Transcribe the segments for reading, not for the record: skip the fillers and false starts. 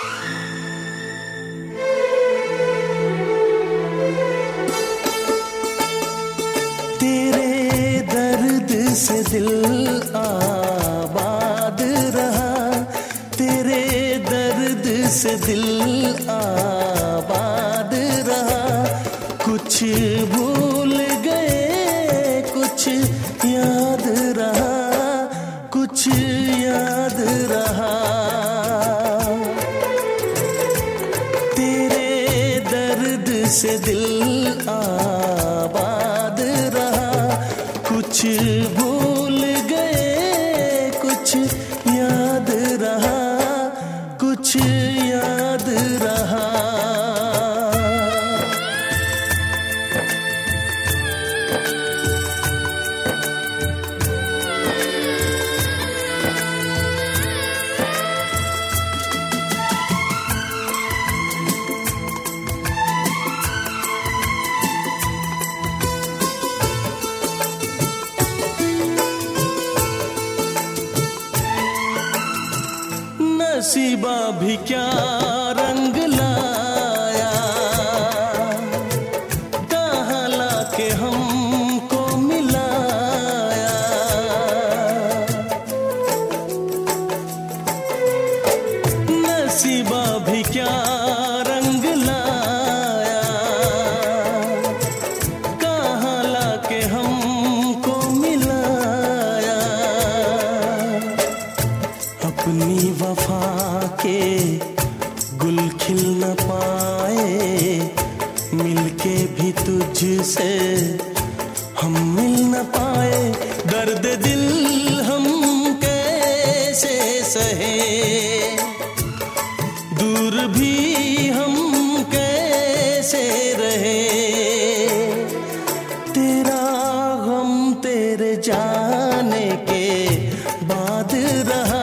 तेरे दर्द से दिल आबाद रहा, तेरे दर्द से दिल आबाद रहा। कुछ भूल गए कुछ याद रहा, कुछ याद रहा। तेरे दर्द से दिल आबाद रहा, कुछ भूल गए कुछ याद रहा, कुछ याद रहा। नसीबा भी क्या रंग लाया, कहाँ लाके हमको मिलाया। नसीबा भी क्या रंग लाया, कहाँ लाके हमको मिलाया। अपनी वफा के गुल खिल न पाए, मिलके भी तुझसे हम मिल न पाए। दर्द दिल हम कैसे सहे, दूर भी हम कैसे रहे। तेरा गम तेरे जाने के बाद रहा,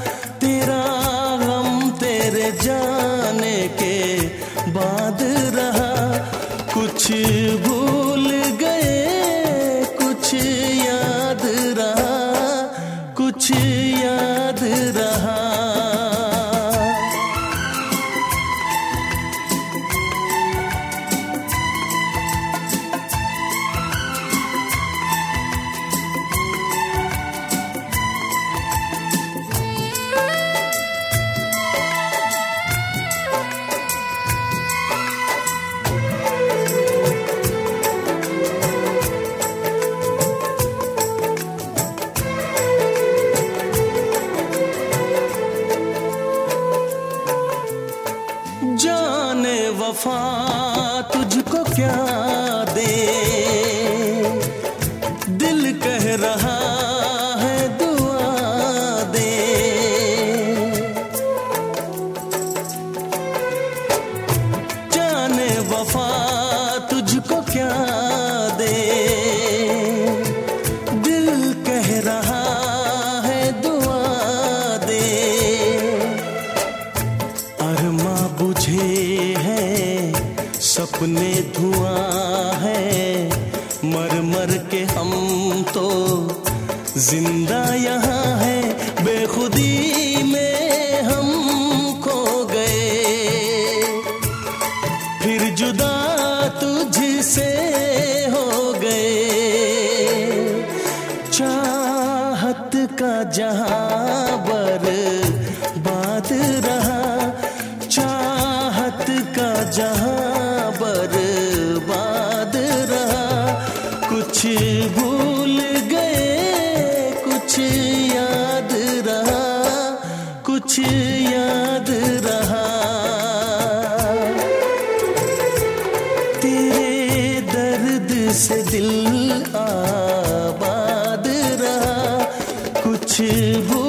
जाने के बाद रहा। कुछ भूल गए कुछ याद रहा, कुछ याद रहा। जाने वफा तुझको क्या दे, दिल कह रहा है दुआ दे। जाने वफा तुझको क्या दे, दिल कह रहा है दुआ दे। अरमा बुझे हैं सपने धुआं है, मर मर के हम तो जिंदा यहाँ है। बेखुदी में हम खो गए, फिर जुदा तुझसे हो गए। चाहत का जहां बर्बाद रहा, चाहत का जहां बर्बाद रहा। कुछ भूल गए कुछ याद रहा, कुछ याद रहा। तेरे दर्द से दिल आबाद रहा, कुछ